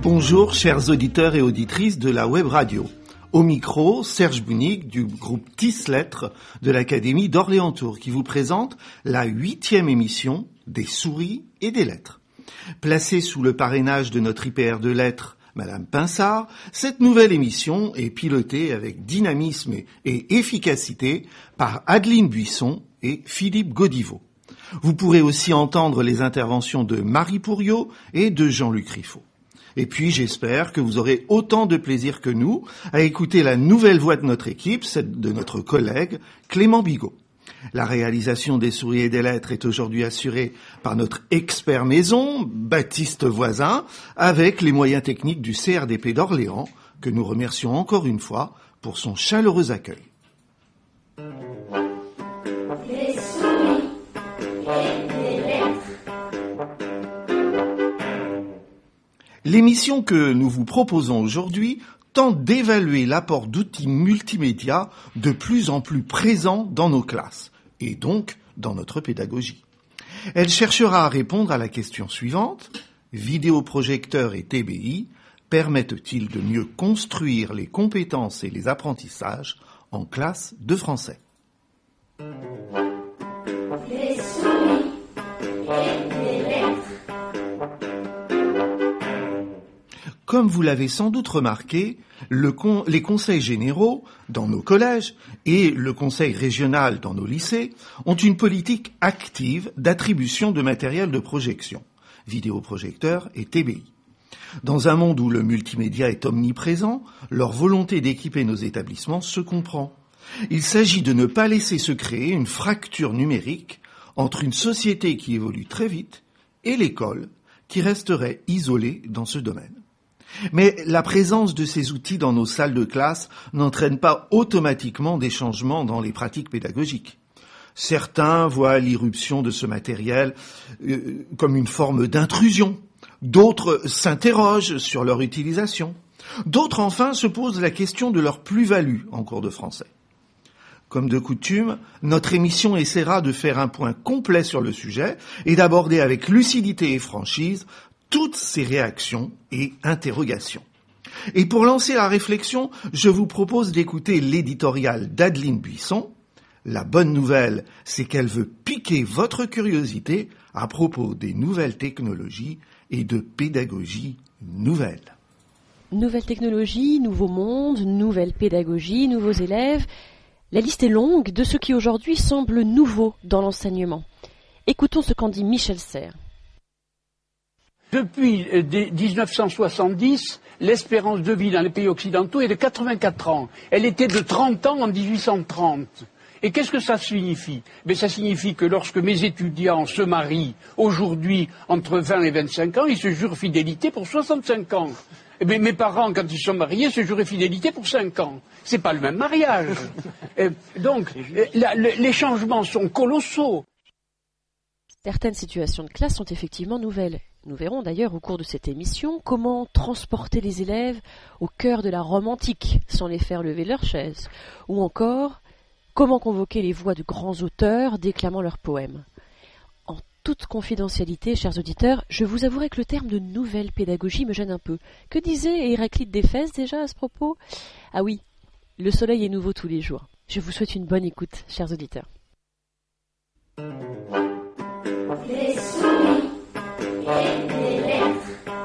Bonjour chers auditeurs et auditrices de la web radio. Au micro, Serge Bounig du groupe TIS Lettres de l'Académie d'Orléans-Tours qui vous présente la 8e émission des souris et des lettres. Placée sous le parrainage de notre IPR de lettres, Madame Pinsard, cette nouvelle émission est pilotée avec dynamisme et efficacité par Adeline Buisson et Philippe Godiveau. Vous pourrez aussi entendre les interventions de Marie Pourriot et de Jean-Luc Riffaut. Et puis j'espère que vous aurez autant de plaisir que nous à écouter la nouvelle voix de notre équipe, celle de notre collègue Clément Bigot. La réalisation des souris et des lettres est aujourd'hui assurée par notre expert maison, Baptiste Voisin, avec les moyens techniques du CRDP d'Orléans, que nous remercions encore une fois pour son chaleureux accueil. Les souris et les lettres. L'émission que nous vous proposons aujourd'hui tente d'évaluer l'apport d'outils multimédia de plus en plus présents dans nos classes, et donc dans notre pédagogie. Elle cherchera à répondre à la question suivante: vidéoprojecteurs et TBI permettent-ils de mieux construire les compétences et les apprentissages en classe de français? Les souris et les lettres. Comme vous l'avez sans doute remarqué, les conseils généraux dans nos collèges et le conseil régional dans nos lycées ont une politique active d'attribution de matériel de projection, vidéoprojecteurs et TBI. Dans un monde où le multimédia est omniprésent, leur volonté d'équiper nos établissements se comprend. Il s'agit de ne pas laisser se créer une fracture numérique entre une société qui évolue très vite et l'école qui resterait isolée dans ce domaine. Mais la présence de ces outils dans nos salles de classe n'entraîne pas automatiquement des changements dans les pratiques pédagogiques. Certains voient l'irruption de ce matériel comme une forme d'intrusion. D'autres s'interrogent sur leur utilisation. D'autres, enfin, se posent la question de leur plus-value en cours de français. Comme de coutume, notre émission essaiera de faire un point complet sur le sujet et d'aborder avec lucidité et franchise toutes ces réactions et interrogations. Et pour lancer la réflexion, je vous propose d'écouter l'éditorial d'Adeline Buisson. La bonne nouvelle, c'est qu'elle veut piquer votre curiosité à propos des nouvelles technologies et de pédagogie nouvelle. Nouvelles technologies, nouveaux mondes, nouvelle pédagogie, nouveaux élèves. La liste est longue de ce qui aujourd'hui semble nouveau dans l'enseignement. Écoutons ce qu'en dit Michel Serres. Depuis 1970, l'espérance de vie dans les pays occidentaux est de 84 ans. Elle était de 30 ans en 1830. Et qu'est-ce que ça signifie? Ça signifie que lorsque mes étudiants se marient aujourd'hui entre 20 et 25 ans, ils se jurent fidélité pour 65 ans. Mes parents, quand ils sont mariés, se juraient fidélité pour 5 ans. C'est pas le même mariage. Donc, les changements sont colossaux. Certaines situations de classe sont effectivement nouvelles. Nous verrons d'ailleurs au cours de cette émission comment transporter les élèves au cœur de la Rome antique sans les faire lever leur chaise, ou encore comment convoquer les voix de grands auteurs déclamant leurs poèmes. En toute confidentialité, chers auditeurs, je vous avouerai que le terme de nouvelle pédagogie me gêne un peu. Que disait Héraclite d'Éphèse déjà à ce propos? Ah oui, le soleil est nouveau tous les jours. Je vous souhaite une bonne écoute, chers auditeurs. Les souris et les lettres.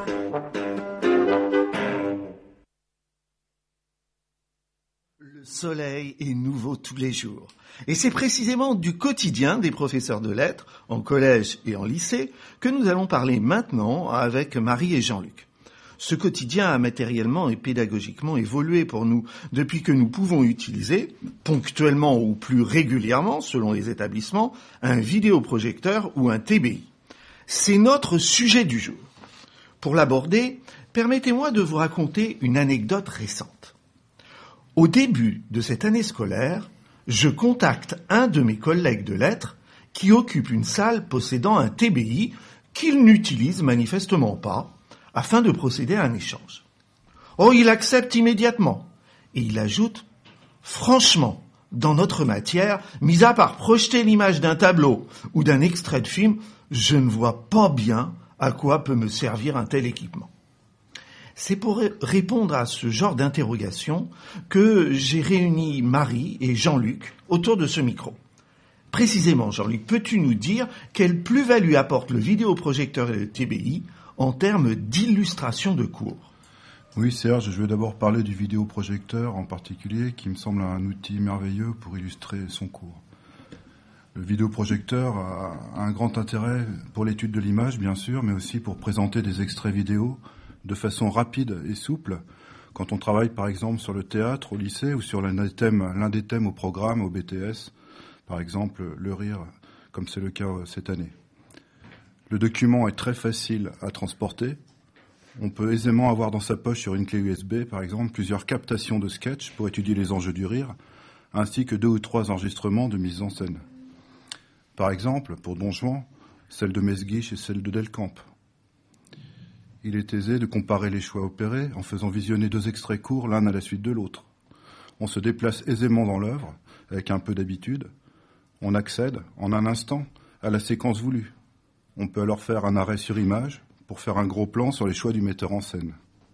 Le soleil est nouveau tous les jours. Et c'est précisément du quotidien des professeurs de lettres, en collège et en lycée, que nous allons parler maintenant avec Marie et Jean-Luc. Ce quotidien a matériellement et pédagogiquement évolué pour nous depuis que nous pouvons utiliser, ponctuellement ou plus régulièrement selon les établissements, un vidéoprojecteur ou un TBI. C'est notre sujet du jour. Pour l'aborder, permettez-moi de vous raconter une anecdote récente. Au début de cette année scolaire, je contacte un de mes collègues de lettres qui occupe une salle possédant un TBI qu'il n'utilise manifestement pas, afin de procéder à un échange. Oh, il accepte immédiatement. Et il ajoute, franchement, dans notre matière, mis à part projeter l'image d'un tableau ou d'un extrait de film, je ne vois pas bien à quoi peut me servir un tel équipement. C'est pour répondre à ce genre d'interrogation que j'ai réuni Marie et Jean-Luc autour de ce micro. Précisément, Jean-Luc, peux-tu nous dire quelle plus-value apporte le vidéoprojecteur et le TBI en termes d'illustration de cours ? Oui, Serge, je vais d'abord parler du vidéoprojecteur en particulier, qui me semble un outil merveilleux pour illustrer son cours. Le vidéoprojecteur a un grand intérêt pour l'étude de l'image, bien sûr, mais aussi pour présenter des extraits vidéo de façon rapide et souple, quand on travaille par exemple sur le théâtre au lycée ou sur l'un des thèmes au programme, au BTS, par exemple le rire, comme c'est le cas cette année. Le document est très facile à transporter. On peut aisément avoir dans sa poche sur une clé USB, par exemple, plusieurs captations de sketch pour étudier les enjeux du rire, ainsi que 2 ou 3 enregistrements de mise en scène. Par exemple, pour Don Juan, celle de Mesguich et celle de Delcamp. Il est aisé de comparer les choix opérés en faisant visionner 2 extraits courts l'un à la suite de l'autre. On se déplace aisément dans l'œuvre, avec un peu d'habitude. On accède, en un instant, à la séquence voulue. On peut alors faire un arrêt sur image pour faire un gros plan sur les choix du metteur en scène.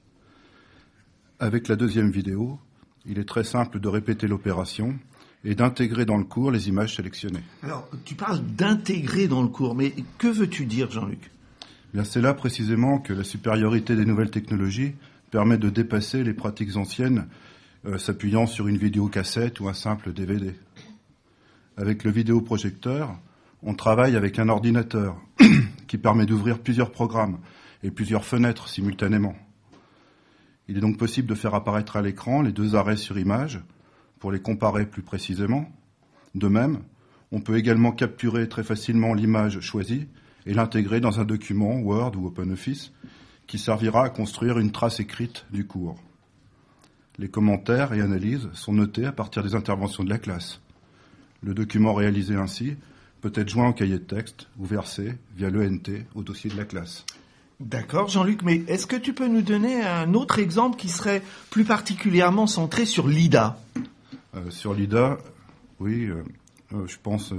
Avec la deuxième vidéo, il est très simple de répéter l'opération et d'intégrer dans le cours les images sélectionnées. Alors, tu parles d'intégrer dans le cours, mais que veux-tu dire, Jean-Luc ? Bien, c'est là précisément que la supériorité des nouvelles technologies permet de dépasser les pratiques anciennes s'appuyant sur une vidéocassette ou un simple DVD. Avec le vidéoprojecteur, on travaille avec un ordinateur qui permet d'ouvrir plusieurs programmes et plusieurs fenêtres simultanément. Il est donc possible de faire apparaître à l'écran les 2 arrêts sur image pour les comparer plus précisément. De même, on peut également capturer très facilement l'image choisie et l'intégrer dans un document Word ou OpenOffice qui servira à construire une trace écrite du cours. Les commentaires et analyses sont notés à partir des interventions de la classe. Le document réalisé ainsi peut être joint au cahier de texte ou versé via l'ENT au dossier de la classe. D'accord, Jean-Luc, mais est-ce que tu peux nous donner un autre exemple qui serait plus particulièrement centré sur l'IDA ? Sur l'IDA, oui, je pense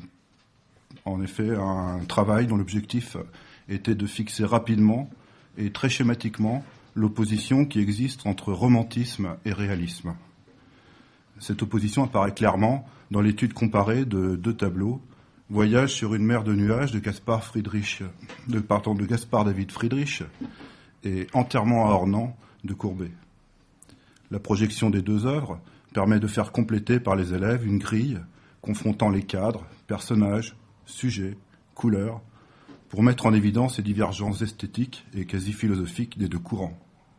en effet à un travail dont l'objectif était de fixer rapidement et très schématiquement l'opposition qui existe entre romantisme et réalisme. Cette opposition apparaît clairement dans l'étude comparée de 2 tableaux, Voyage sur une mer de nuages de Gaspard David Friedrich et Enterrement à Ornans de Courbet. La projection des 2 œuvres permet de faire compléter par les élèves une grille confrontant les cadres, personnages, sujets, couleurs, pour mettre en évidence les divergences esthétiques et quasi philosophiques des 2 courants.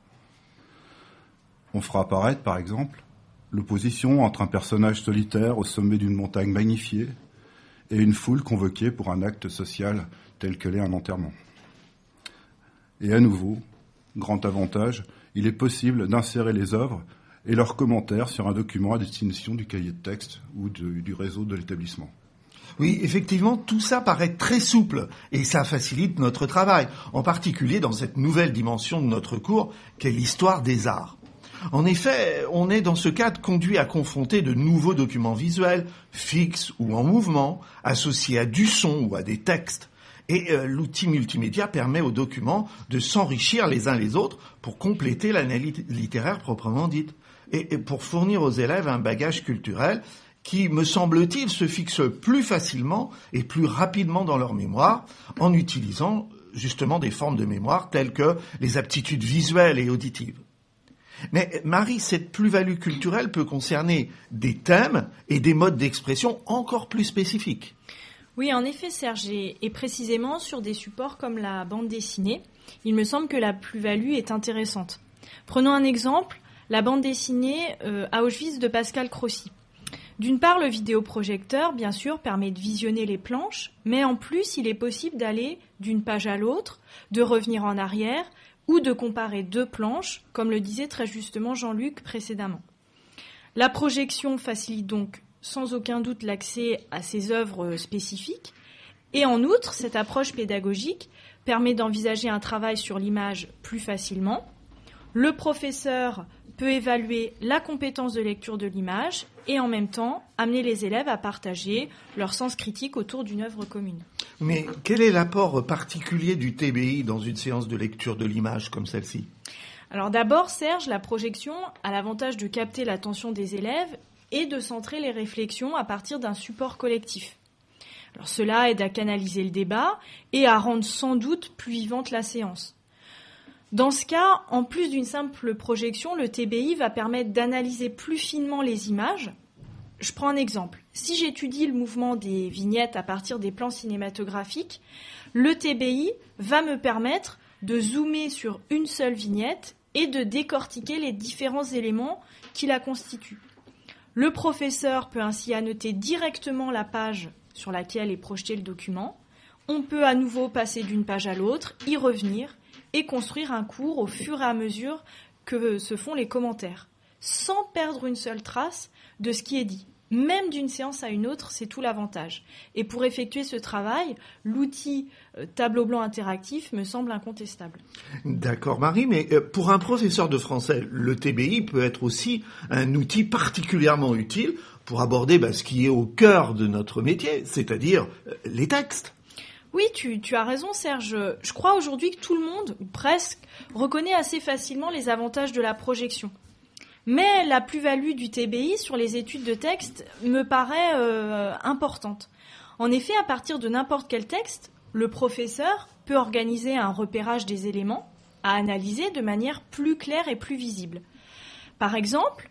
On fera apparaître, par exemple, l'opposition entre un personnage solitaire au sommet d'une montagne magnifiée et une foule convoquée pour un acte social tel que l'est un enterrement. Et à nouveau, grand avantage, il est possible d'insérer les œuvres et leurs commentaires sur un document à destination du cahier de texte ou du réseau de l'établissement. Oui, effectivement, tout ça paraît très souple et ça facilite notre travail, en particulier dans cette nouvelle dimension de notre cours qu'est l'histoire des arts. En effet, on est dans ce cadre conduit à confronter de nouveaux documents visuels, fixes ou en mouvement, associés à du son ou à des textes. Et l'outil multimédia permet aux documents de s'enrichir les uns les autres pour compléter l'analyse littéraire proprement dite. Et pour fournir aux élèves un bagage culturel qui, me semble-t-il, se fixe plus facilement et plus rapidement dans leur mémoire en utilisant justement des formes de mémoire telles que les aptitudes visuelles et auditives. Mais Marie, cette plus-value culturelle peut concerner des thèmes et des modes d'expression encore plus spécifiques. Oui, en effet, Serge, et précisément sur des supports comme la bande dessinée, il me semble que la plus-value est intéressante. Prenons un exemple, la bande dessinée à Auschwitz de Pascal Crossi. D'une part, le vidéoprojecteur, bien sûr, permet de visionner les planches, mais en plus, il est possible d'aller d'une page à l'autre, de revenir en arrière, ou de comparer 2 planches, comme le disait très justement Jean-Luc précédemment. La projection facilite donc sans aucun doute l'accès à ces œuvres spécifiques, et en outre, cette approche pédagogique permet d'envisager un travail sur l'image plus facilement. Le professeur peut évaluer la compétence de lecture de l'image et en même temps amener les élèves à partager leur sens critique autour d'une œuvre commune. Mais quel est l'apport particulier du TBI dans une séance de lecture de l'image comme celle-ci ? Alors d'abord, Serge, la projection a l'avantage de capter l'attention des élèves et de centrer les réflexions à partir d'un support collectif. Alors cela aide à canaliser le débat et à rendre sans doute plus vivante la séance. Dans ce cas, en plus d'une simple projection, le TBI va permettre d'analyser plus finement les images. Je prends un exemple. Si j'étudie le mouvement des vignettes à partir des plans cinématographiques, le TBI va me permettre de zoomer sur une seule vignette et de décortiquer les différents éléments qui la constituent. Le professeur peut ainsi annoter directement la page sur laquelle est projeté le document. On peut à nouveau passer d'une page à l'autre, y revenir et construire un cours au fur et à mesure que se font les commentaires, sans perdre une seule trace de ce qui est dit. Même d'une séance à une autre, c'est tout l'avantage. Et pour effectuer ce travail, l'outil tableau blanc interactif me semble incontestable. D'accord, Marie, mais pour un professeur de français, le TBI peut être aussi un outil particulièrement utile pour aborder ce qui est au cœur de notre métier, c'est-à-dire les textes. Oui, tu as raison, Serge. Je crois aujourd'hui que tout le monde, ou presque, reconnaît assez facilement les avantages de la projection. Mais la plus-value du TBI sur les études de texte me paraît importante. En effet, à partir de n'importe quel texte, le professeur peut organiser un repérage des éléments à analyser de manière plus claire et plus visible. Par exemple,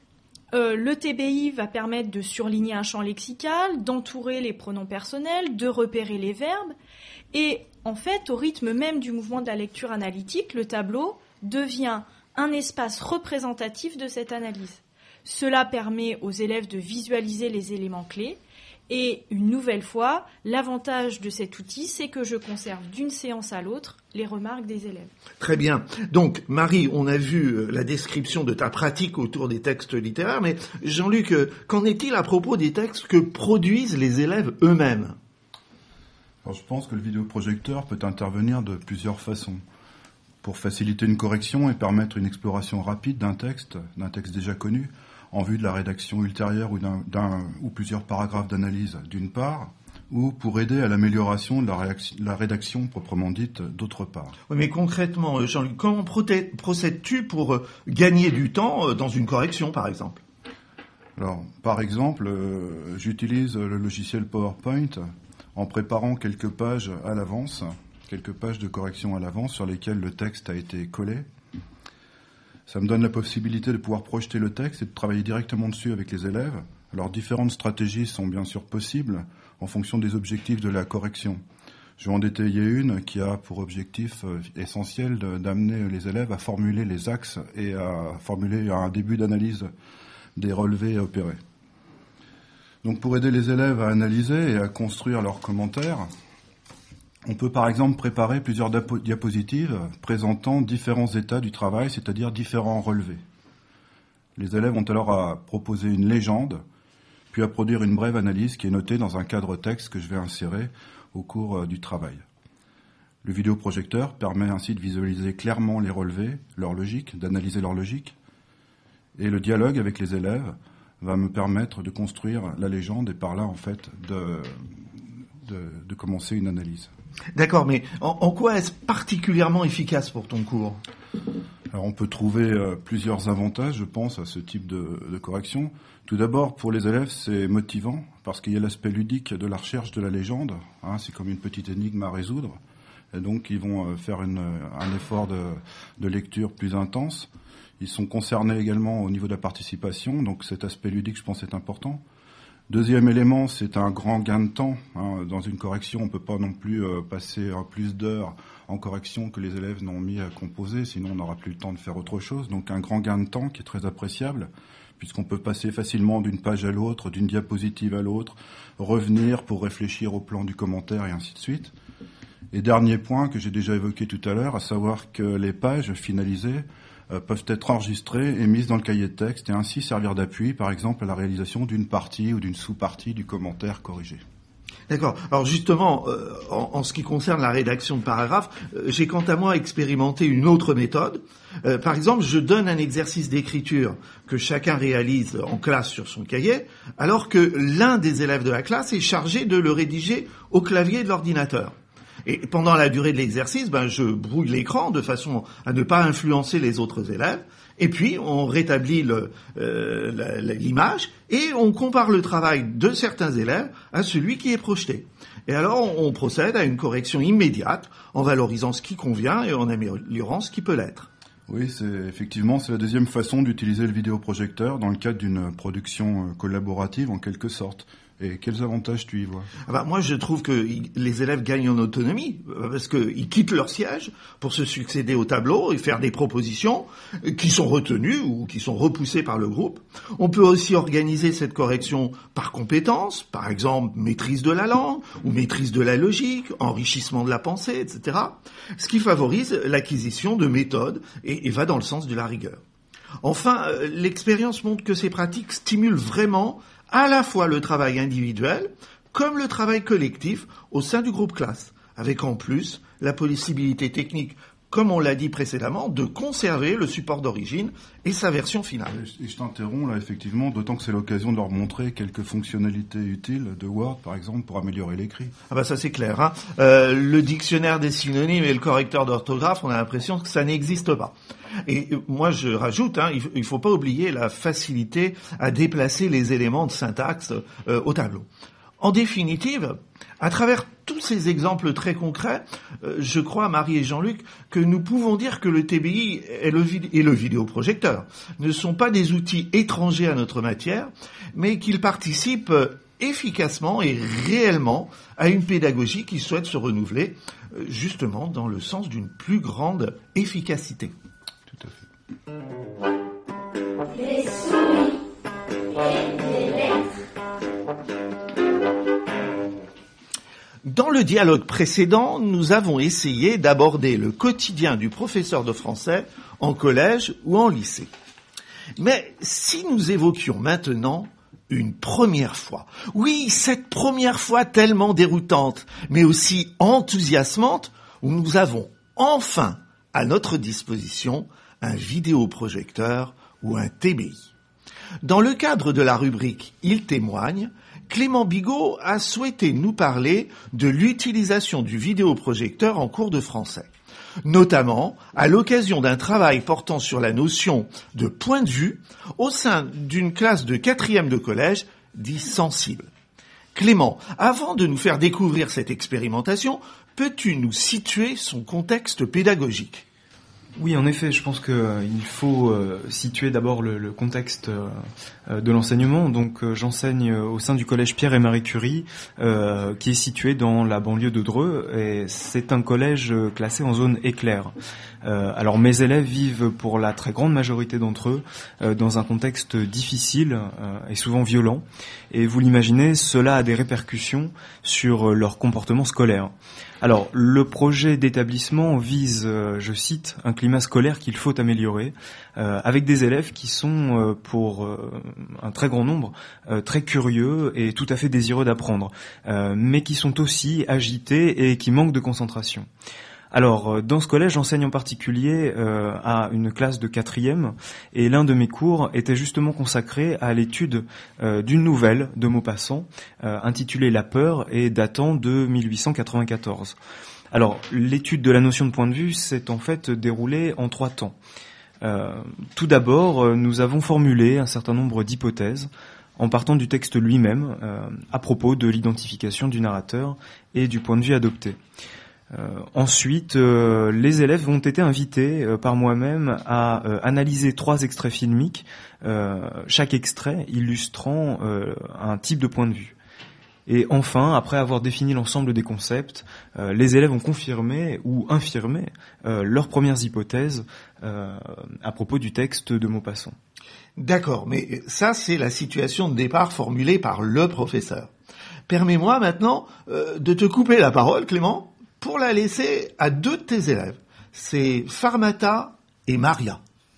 le TBI va permettre de surligner un champ lexical, d'entourer les pronoms personnels, de repérer les verbes. Et en fait, au rythme même du mouvement de la lecture analytique, le tableau devient un espace représentatif de cette analyse. Cela permet aux élèves de visualiser les éléments clés. Et une nouvelle fois, l'avantage de cet outil, c'est que je conserve d'une séance à l'autre les remarques des élèves. Très bien. Donc, Marie, on a vu la description de ta pratique autour des textes littéraires, mais Jean-Luc, qu'en est-il à propos des textes que produisent les élèves eux-mêmes ? Alors, je pense que le vidéoprojecteur peut intervenir de plusieurs façons. Pour faciliter une correction et permettre une exploration rapide d'un texte déjà connu, en vue de la rédaction ultérieure ou d'un ou plusieurs paragraphes d'analyse d'une part, ou pour aider à l'amélioration de la rédaction proprement dite d'autre part. Oui, mais concrètement, Jean-Luc, comment procèdes-tu pour gagner du temps dans une correction, par exemple ? Alors, par exemple, j'utilise le logiciel PowerPoint en préparant quelques pages à l'avance, quelques pages de correction à l'avance sur lesquelles le texte a été collé. Ça me donne la possibilité de pouvoir projeter le texte et de travailler directement dessus avec les élèves. Alors, différentes stratégies sont bien sûr possibles en fonction des objectifs de la correction. Je vais en détailler une qui a pour objectif essentiel d'amener les élèves à formuler les axes et à formuler un début d'analyse des relevés à opérer. Donc, pour aider les élèves à analyser et à construire leurs commentaires, on peut par exemple préparer plusieurs diapositives présentant différents états du travail, c'est-à-dire différents relevés. Les élèves ont alors à proposer une légende, puis à produire une brève analyse qui est notée dans un cadre texte que je vais insérer au cours du travail. Le vidéoprojecteur permet ainsi de visualiser clairement les relevés, leur logique, d'analyser leur logique, et le dialogue avec les élèves va me permettre de construire la légende et par là en fait de commencer une analyse. D'accord, mais en quoi est-ce particulièrement efficace pour ton cours ? Alors on peut trouver plusieurs avantages, je pense, à ce type de correction. Tout d'abord, pour les élèves, c'est motivant, parce qu'il y a l'aspect ludique de la recherche de la légende. C'est comme une petite énigme à résoudre. Et donc, ils vont faire un effort de lecture plus intense. Ils sont concernés également au niveau de la participation, donc cet aspect ludique, je pense, est important. Deuxième élément, c'est un grand gain de temps. Dans une correction, on ne peut pas non plus passer plus d'heures en correction que les élèves n'ont mis à composer, sinon on n'aura plus le temps de faire autre chose. Donc un grand gain de temps qui est très appréciable, puisqu'on peut passer facilement d'une page à l'autre, d'une diapositive à l'autre, revenir pour réfléchir au plan du commentaire et ainsi de suite. Et dernier point que j'ai déjà évoqué tout à l'heure, à savoir que les pages finalisées peuvent être enregistrées et mises dans le cahier de texte et ainsi servir d'appui, par exemple, à la réalisation d'une partie ou d'une sous-partie du commentaire corrigé. D'accord. Alors justement, en ce qui concerne la rédaction de paragraphes, j'ai quant à moi expérimenté une autre méthode. Par exemple, je donne un exercice d'écriture que chacun réalise en classe sur son cahier, alors que l'un des élèves de la classe est chargé de le rédiger au clavier de l'ordinateur. Et pendant la durée de l'exercice, je brouille l'écran de façon à ne pas influencer les autres élèves. Et puis, on rétablit l'image et on compare le travail de certains élèves à celui qui est projeté. Et alors, on procède à une correction immédiate en valorisant ce qui convient et en améliorant ce qui peut l'être. Oui, c'est la deuxième façon d'utiliser le vidéoprojecteur dans le cadre d'une production collaborative en quelque sorte. Et quels avantages tu y vois ? Moi, je trouve que les élèves gagnent en autonomie parce qu'ils quittent leur siège pour se succéder au tableau et faire des propositions qui sont retenues ou qui sont repoussées par le groupe. On peut aussi organiser cette correction par compétences, par exemple maîtrise de la langue ou maîtrise de la logique, enrichissement de la pensée, etc. Ce qui favorise l'acquisition de méthodes et va dans le sens de la rigueur. Enfin, l'expérience montre que ces pratiques stimulent vraiment à la fois le travail individuel comme le travail collectif au sein du groupe classe, avec en plus la possibilité technique, comme on l'a dit précédemment, de conserver le support d'origine et sa version finale. Et je t'interromps là, effectivement, d'autant que c'est l'occasion de leur montrer quelques fonctionnalités utiles de Word, par exemple, pour améliorer l'écrit. Ça c'est clair, hein. Le dictionnaire des synonymes et le correcteur d'orthographe, on a l'impression que ça n'existe pas. Et moi je rajoute, il faut pas oublier la facilité à déplacer les éléments de syntaxe au tableau. En définitive, à travers tous ces exemples très concrets, je crois, Marie et Jean-Luc, que nous pouvons dire que le TBI et le vidéoprojecteur ne sont pas des outils étrangers à notre matière, mais qu'ils participent efficacement et réellement à une pédagogie qui souhaite se renouveler, justement dans le sens d'une plus grande efficacité. Tout à fait. Les souris et les lettres. Dans le dialogue précédent, nous avons essayé d'aborder le quotidien du professeur de français en collège ou en lycée. Mais si nous évoquions maintenant une première fois, oui, cette première fois tellement déroutante, mais aussi enthousiasmante, où nous avons enfin à notre disposition un vidéoprojecteur ou un TBI. Dans le cadre de la rubrique « Il témoigne », Clément Bigot a souhaité nous parler de l'utilisation du vidéoprojecteur en cours de français, notamment à l'occasion d'un travail portant sur la notion de point de vue au sein d'une classe de 4e de collège dit sensible. Clément, avant de nous faire découvrir cette expérimentation, peux-tu nous situer son contexte pédagogique ? Oui, en effet, je pense qu'il faut situer d'abord le contexte de l'enseignement. Donc, j'enseigne au sein du collège Pierre et Marie Curie, qui est situé dans la banlieue de Dreux, et c'est un collège classé en zone éclair. Alors, mes élèves vivent pour la très grande majorité d'entre eux dans un contexte difficile et souvent violent. Et vous l'imaginez, cela a des répercussions sur leur comportement scolaire. Alors, le projet d'établissement vise, je cite, un climat scolaire qu'il faut améliorer, avec des élèves qui sont, pour un très grand nombre, très curieux et tout à fait désireux d'apprendre, mais qui sont aussi agités et qui manquent de concentration. Alors, dans ce collège, j'enseigne en particulier à une classe de 4e, et l'un de mes cours était justement consacré à l'étude d'une nouvelle de Maupassant, intitulée La peur et datant de 1894. Alors, l'étude de la notion de point de vue s'est en fait déroulée en 3 temps. Tout d'abord, nous avons formulé un certain nombre d'hypothèses en partant du texte lui-même à propos de l'identification du narrateur et du point de vue adopté. Ensuite, les élèves ont été invités par moi-même à analyser 3 extraits filmiques, chaque extrait illustrant un type de point de vue. Et enfin, après avoir défini l'ensemble des concepts, les élèves ont confirmé ou infirmé leurs premières hypothèses à propos du texte de Maupassant. D'accord, mais ça c'est la situation de départ formulée par le professeur. Permets-moi maintenant de te couper la parole, Clément, pour la laisser à 2 de tes élèves. C'est Farmata et Maria.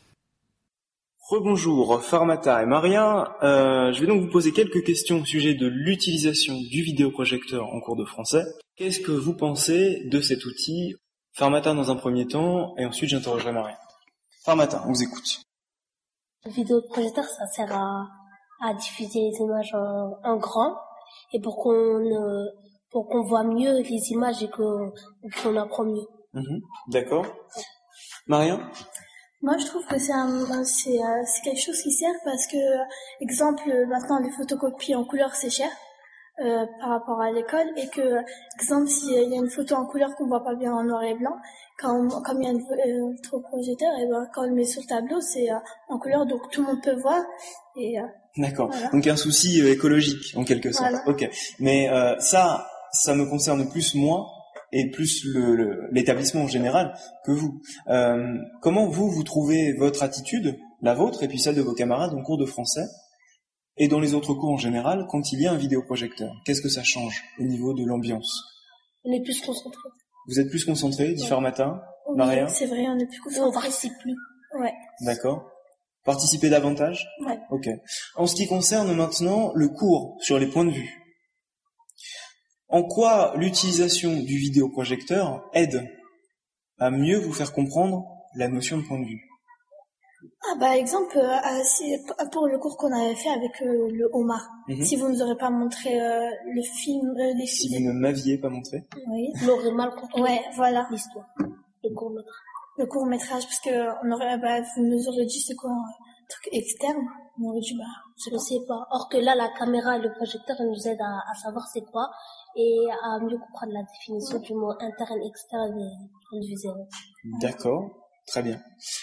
Rebonjour, Farmata et Maria. Je vais donc vous poser quelques questions au sujet de l'utilisation du vidéoprojecteur en cours de français. Qu'est-ce que vous pensez de cet outil? Farmata dans un premier temps, et ensuite j'interrogerai Maria. Farmata, on vous écoute. Le vidéoprojecteur, ça sert à diffuser les images en grand, et pour pour qu'on voit mieux les images et qu'on apprend mieux. D'accord. Marion? Moi, je trouve que c'est quelque chose qui sert parce que, exemple, maintenant les photocopies en couleur c'est cher par rapport à l'école et que, exemple, s'il y a une photo en couleur qu'on voit pas bien en noir et blanc, comme il y a un rétroprojecteur, et ben quand on le met sur le tableau c'est en couleur donc tout le monde peut voir et D'accord. voilà. Donc un souci écologique en quelque sorte. Voilà. Ok. Mais ça me concerne plus moi et plus l'établissement en général que vous. Comment vous trouvez votre attitude, la vôtre et puis celle de vos camarades en cours de français et dans les autres cours en général quand il y a un vidéoprojecteur? Qu'est-ce que ça change au niveau de l'ambiance? On est plus concentrés. Vous êtes plus concentrés, dit Farmata? Oui, Maria? c'est vrai, on est plus concentrés. On participe plus. Ouais. D'accord. Participer davantage? Ouais. Ok. En ce qui concerne maintenant le cours sur les points de vue, en quoi l'utilisation du vidéoprojecteur aide à mieux vous faire comprendre la notion de point de vue? Exemple, pour le cours qu'on avait fait avec le homard, si vous nous aurez pas montré le film, les Si vous ne m'aviez pas montré? Oui. On aurait mal compris. Ouais, voilà. L'histoire. Le court-métrage. Le court-métrage, parce que vous nous aurez dit c'est quoi un truc externe. On aurait dit, je ne sais pas. Or que là, la caméra et le projecteur, ils nous aident à savoir c'est quoi et à mieux comprendre la définition du mot interne, externe et point de vue zéro. D'accord. Très bien.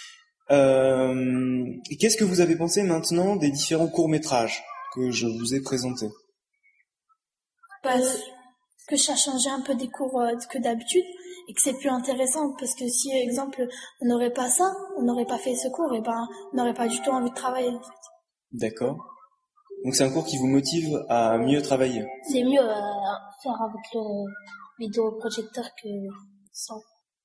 Et qu'est-ce que vous avez pensé maintenant des différents courts-métrages que je vous ai présentés? Que ça changeait un peu des cours que d'habitude et que c'est plus intéressant parce que si, exemple, on n'aurait pas ça, on n'aurait pas fait ce cours, et on n'aurait pas du tout envie de travailler, en fait. D'accord. Donc c'est un cours qui vous motive à mieux travailler? C'est mieux faire avec le vidéoprojecteur que sans.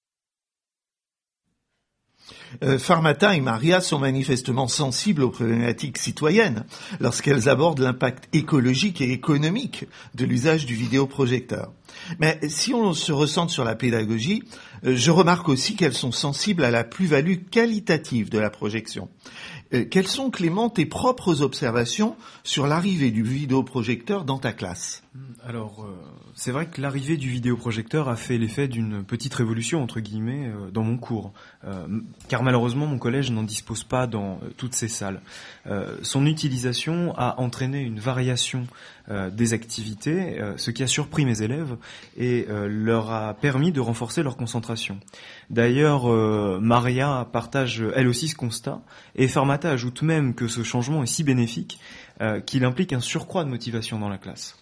Farmata et Maria sont manifestement sensibles aux problématiques citoyennes lorsqu'elles abordent l'impact écologique et économique de l'usage du vidéoprojecteur. Mais si on se recentre sur la pédagogie, je remarque aussi qu'elles sont sensibles à la plus-value qualitative de la projection. Quelles sont, Clément, tes propres observations sur l'arrivée du vidéoprojecteur dans ta classe? Alors, c'est vrai que l'arrivée du vidéoprojecteur a fait l'effet d'une petite révolution, entre guillemets, dans mon cours. Car malheureusement, mon collège n'en dispose pas dans toutes ses salles. Son utilisation a entraîné une variation des activités, ce qui a surpris mes élèves et leur a permis de renforcer leur concentration. D'ailleurs, Maria partage elle aussi ce constat, et Farmata ajoute même que ce changement est si bénéfique qu'il implique un surcroît de motivation dans la classe.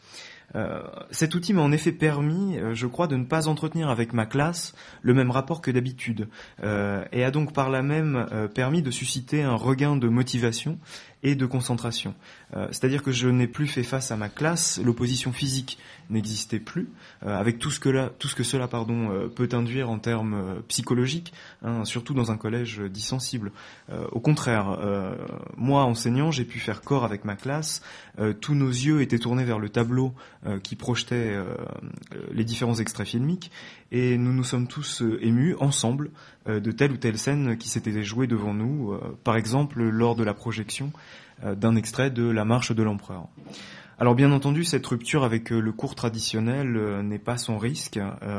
Cet outil m'a en effet permis, je crois, de ne pas entretenir avec ma classe le même rapport que d'habitude, et a donc par là même permis de susciter un regain de motivation et de concentration. C'est-à-dire que je n'ai plus fait face à ma classe, l'opposition physique n'existait plus, avec tout ce que cela peut induire en termes psychologiques, surtout dans un collège dit sensible. Au contraire, moi enseignant, j'ai pu faire corps avec ma classe, tous nos yeux étaient tournés vers le tableau qui projetait les différents extraits filmiques, et nous nous sommes tous émus ensemble de telle ou telle scène qui s'était jouée devant nous, par exemple lors de la projection d'un extrait de La Marche de l'Empereur. Alors bien entendu, cette rupture avec le cours traditionnel n'est pas sans risque.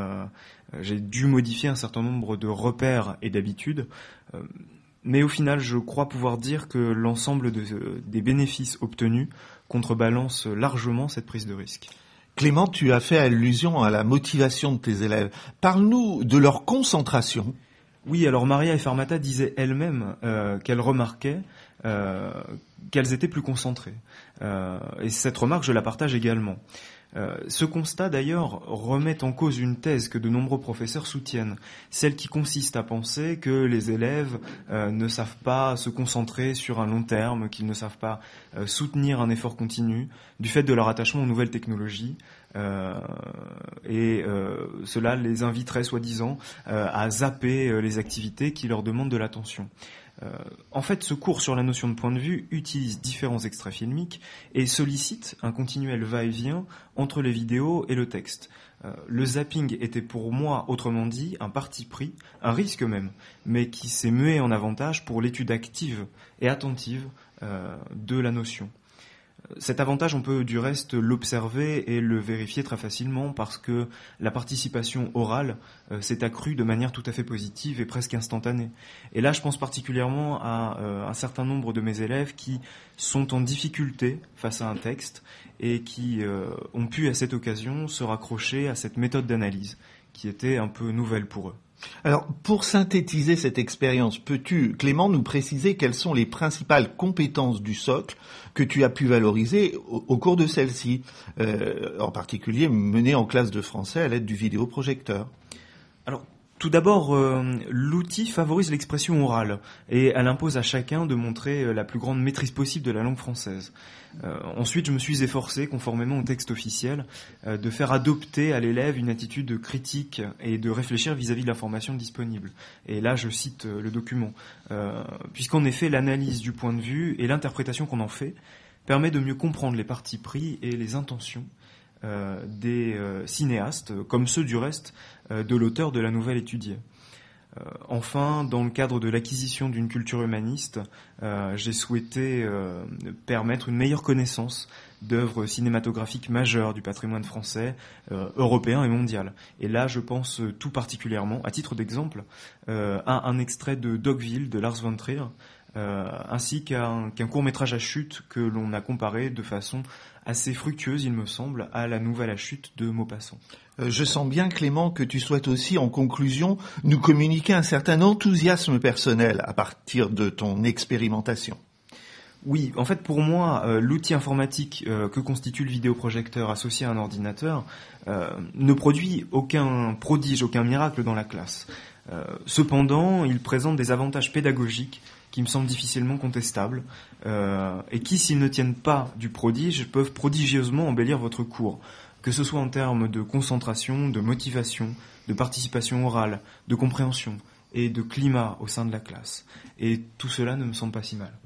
J'ai dû modifier un certain nombre de repères et d'habitudes, mais au final, je crois pouvoir dire que l'ensemble des bénéfices obtenus contrebalance largement cette prise de risque. Clément, tu as fait allusion à la motivation de tes élèves. Parle-nous de leur concentration. Oui, alors Maria et Farmata disaient elles-mêmes qu'elles remarquaient qu'elles étaient plus concentrées. Et cette remarque, je la partage également. Ce constat, d'ailleurs, remet en cause une thèse que de nombreux professeurs soutiennent, celle qui consiste à penser que les élèves ne savent pas se concentrer sur un long terme, qu'ils ne savent pas soutenir un effort continu, du fait de leur attachement aux nouvelles technologies, et cela les inviterait, soi-disant, à zapper les activités qui leur demandent de l'attention. En fait, ce cours sur la notion de point de vue utilise différents extraits filmiques et sollicite un continuel va-et-vient entre les vidéos et le texte. Le zapping était pour moi, autrement dit, un parti pris, un risque même, mais qui s'est mué en avantage pour l'étude active et attentive de la notion. Cet avantage, on peut du reste l'observer et le vérifier très facilement parce que la participation orale s'est accrue de manière tout à fait positive et presque instantanée. Et là, je pense particulièrement à un certain nombre de mes élèves qui sont en difficulté face à un texte et qui ont pu à cette occasion se raccrocher à cette méthode d'analyse qui était un peu nouvelle pour eux. Alors, pour synthétiser cette expérience, peux-tu, Clément, nous préciser quelles sont les principales compétences du socle que tu as pu valoriser au cours de celle-ci, en particulier menées en classe de français à l'aide du vidéoprojecteur? Alors, tout d'abord, l'outil favorise l'expression orale et elle impose à chacun de montrer la plus grande maîtrise possible de la langue française. Ensuite, je me suis efforcé, conformément au texte officiel, de faire adopter à l'élève une attitude critique et de réfléchir vis-à-vis de l'information disponible. Et là, je cite le document. Puisqu'en effet, l'analyse du point de vue et l'interprétation qu'on en fait permet de mieux comprendre les partis pris et les intentions des cinéastes, comme ceux du reste de l'auteur de la nouvelle étudiée. Enfin, dans le cadre de l'acquisition d'une culture humaniste, j'ai souhaité permettre une meilleure connaissance d'œuvres cinématographiques majeures du patrimoine français, européen et mondial. Et là, je pense tout particulièrement, à titre d'exemple, à un extrait de Dogville de Lars von Trier, ainsi qu'un court-métrage à chute que l'on a comparé de façon assez fructueuse, il me semble, à la nouvelle à chute de Maupassant. Je sens bien, Clément, que tu souhaites aussi, en conclusion, nous communiquer un certain enthousiasme personnel à partir de ton expérimentation. Oui, en fait, pour moi, l'outil informatique que constitue le vidéoprojecteur associé à un ordinateur ne produit aucun prodige, aucun miracle dans la classe. Cependant, il présente des avantages pédagogiques qui me semblent difficilement contestables et qui, s'ils ne tiennent pas du prodige, peuvent prodigieusement embellir votre cours, que ce soit en termes de concentration, de motivation, de participation orale, de compréhension et de climat au sein de la classe. Et tout cela ne me semble pas si mal.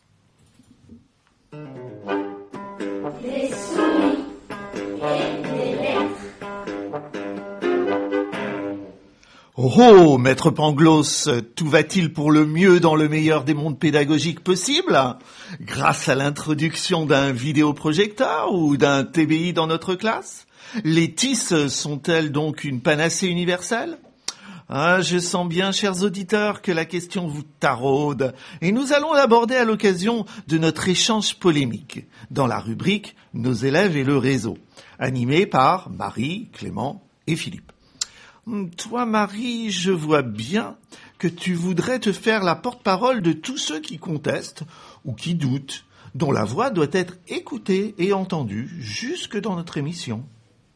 Des souris et des lettres. Oh, maître Pangloss, tout va-t-il pour le mieux dans le meilleur des mondes pédagogiques possibles, grâce à l'introduction d'un vidéoprojecteur ou d'un TBI dans notre classe? Les TIS sont-elles donc une panacée universelle? Je sens bien, chers auditeurs, que la question vous taraude, et nous allons l'aborder à l'occasion de notre échange polémique, dans la rubrique « Nos élèves et le réseau », animée par Marie, Clément et Philippe. Toi, Marie, je vois bien que tu voudrais te faire la porte-parole de tous ceux qui contestent ou qui doutent, dont la voix doit être écoutée et entendue jusque dans notre émission.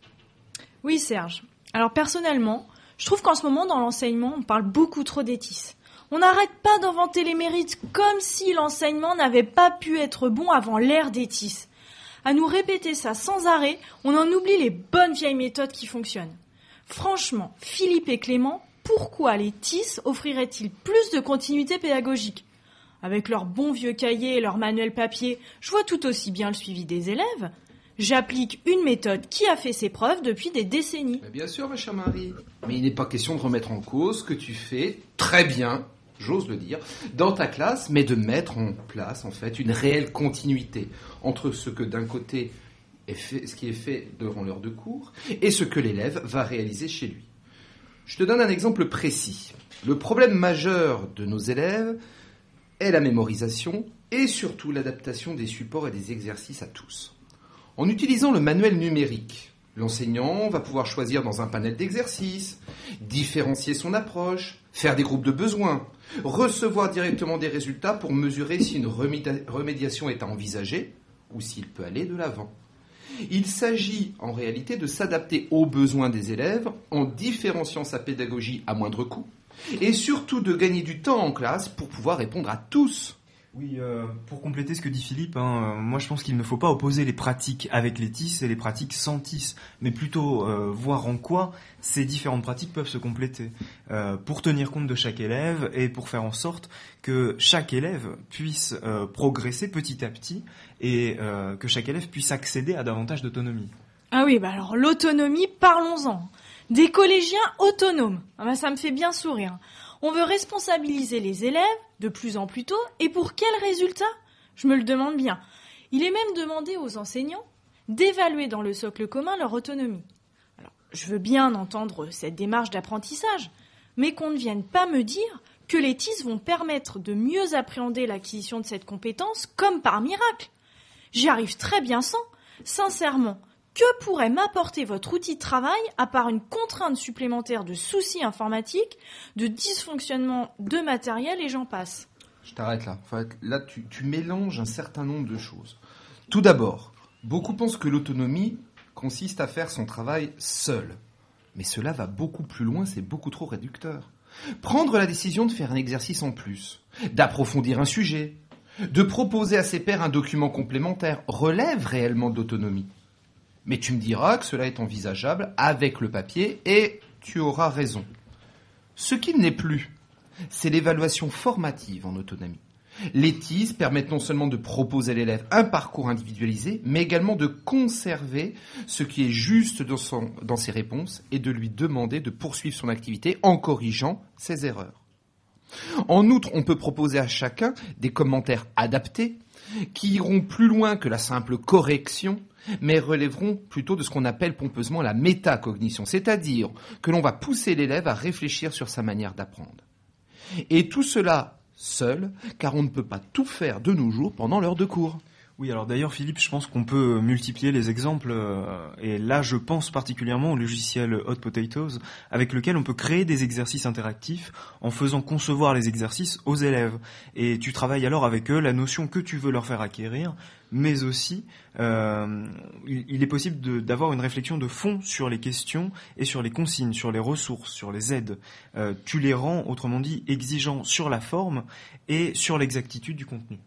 Oui, Serge. Alors personnellement, je trouve qu'en ce moment, dans l'enseignement, on parle beaucoup trop des TIS. On n'arrête pas d'en vanter les mérites comme si l'enseignement n'avait pas pu être bon avant l'ère des TIS. À nous répéter ça sans arrêt, on en oublie les bonnes vieilles méthodes qui fonctionnent. Franchement, Philippe et Clément, pourquoi les TIS offriraient-ils plus de continuité pédagogique? Avec leurs bons vieux cahiers et leurs manuels papier, je vois tout aussi bien le suivi des élèves. J'applique une méthode qui a fait ses preuves depuis des décennies. Bien sûr, ma chère Marie. Mais il n'est pas question de remettre en cause ce que tu fais très bien, j'ose le dire, dans ta classe, mais de mettre en place, en fait, une réelle continuité entre ce que, d'un côté, ce qui est fait durant l'heure de cours et ce que l'élève va réaliser chez lui. Je te donne un exemple précis. Le problème majeur de nos élèves est la mémorisation et surtout l'adaptation des supports et des exercices à tous. En utilisant le manuel numérique, l'enseignant va pouvoir choisir dans un panel d'exercices, différencier son approche, faire des groupes de besoins, recevoir directement des résultats pour mesurer si une remédiation est à envisager ou s'il peut aller de l'avant. Il s'agit en réalité de s'adapter aux besoins des élèves en différenciant sa pédagogie à moindre coût et surtout de gagner du temps en classe pour pouvoir répondre à tous. Oui, pour compléter ce que dit Philippe, moi je pense qu'il ne faut pas opposer les pratiques avec les TIS et les pratiques sans TIS, mais plutôt voir en quoi ces différentes pratiques peuvent se compléter, pour tenir compte de chaque élève et pour faire en sorte que chaque élève puisse progresser petit à petit et que chaque élève puisse accéder à davantage d'autonomie. Ah oui, bah alors l'autonomie, parlons-en. Des collégiens autonomes, ça me fait bien sourire. On veut responsabiliser les élèves de plus en plus tôt, et pour quel résultat? Je me le demande bien. Il est même demandé aux enseignants d'évaluer dans le socle commun leur autonomie. Alors, je veux bien entendre cette démarche d'apprentissage, mais qu'on ne vienne pas me dire que les TIS vont permettre de mieux appréhender l'acquisition de cette compétence comme par miracle. J'y arrive très bien sans. Sincèrement, que pourrait m'apporter votre outil de travail à part une contrainte supplémentaire de soucis informatiques, de dysfonctionnement de matériel et j'en passe? Je t'arrête là. En fait, là, tu mélanges un certain nombre de choses. Tout d'abord, beaucoup pensent que l'autonomie consiste à faire son travail seul. Mais cela va beaucoup plus loin, c'est beaucoup trop réducteur. Prendre la décision de faire un exercice en plus, d'approfondir un sujet, de proposer à ses pairs un document complémentaire relève réellement de l'autonomie. Mais tu me diras que cela est envisageable avec le papier et tu auras raison. Ce qu'il n'est plus, c'est l'évaluation formative en autonomie. Les TIS permettent non seulement de proposer à l'élève un parcours individualisé, mais également de conserver ce qui est juste dans ses réponses et de lui demander de poursuivre son activité en corrigeant ses erreurs. En outre, on peut proposer à chacun des commentaires adaptés qui iront plus loin que la simple correction, mais relèveront plutôt de ce qu'on appelle pompeusement la métacognition, c'est-à-dire que l'on va pousser l'élève à réfléchir sur sa manière d'apprendre. Et tout cela seul, car on ne peut pas tout faire de nos jours pendant l'heure de cours. Oui, alors d'ailleurs Philippe, je pense qu'on peut multiplier les exemples, et là je pense particulièrement au logiciel Hot Potatoes, avec lequel on peut créer des exercices interactifs en faisant concevoir les exercices aux élèves. Et tu travailles alors avec eux la notion que tu veux leur faire acquérir, mais aussi il est possible d'avoir une réflexion de fond sur les questions et sur les consignes, sur les ressources, sur les aides. Tu les rends, autrement dit, exigeants sur la forme et sur l'exactitude du contenu.